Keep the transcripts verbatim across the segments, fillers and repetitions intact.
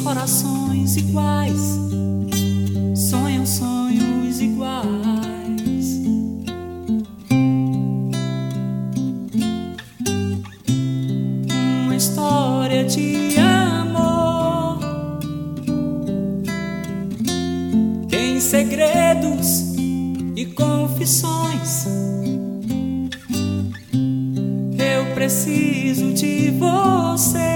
corações iguais sonham sonhos iguais. Uma história de amor tem segredos e confissões. Eu preciso de você.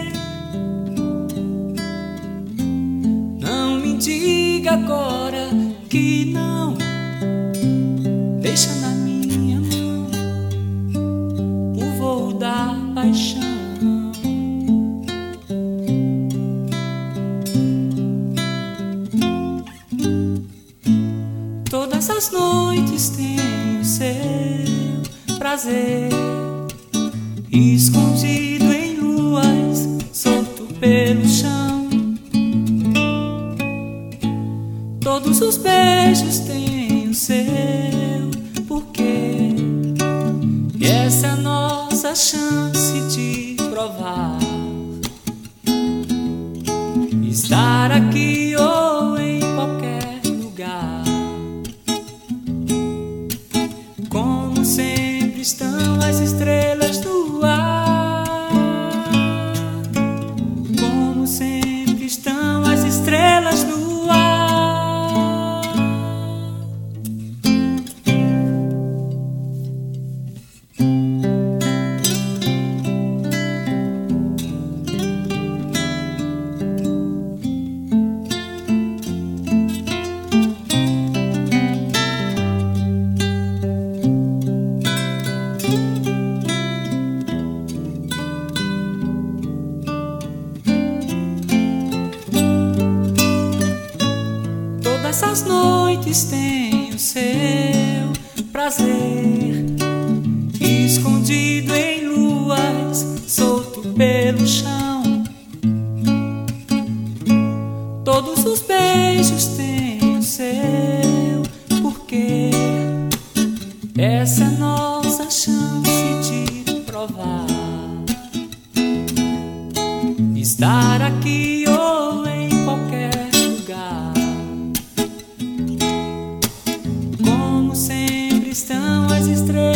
Não me diga agora que não. Deixa na minha mão o voo da paixão. Todas as noites tenho seu prazer, escondido em luas, solto pelo chão. Todos os beijos têm o seu porquê, e essa é a nossa chance de provar estar aqui ou em qualquer lugar. Como sempre estão as estrelas no ar, como sempre estão as estrelas no ar. Essas noites têm o seu prazer, escondido em luas, solto pelo chão. Todos os beijos têm o seu porquê, essa é a nossa chance de provar estar aqui ou em qualquer lugar. Como sempre estão as estrelas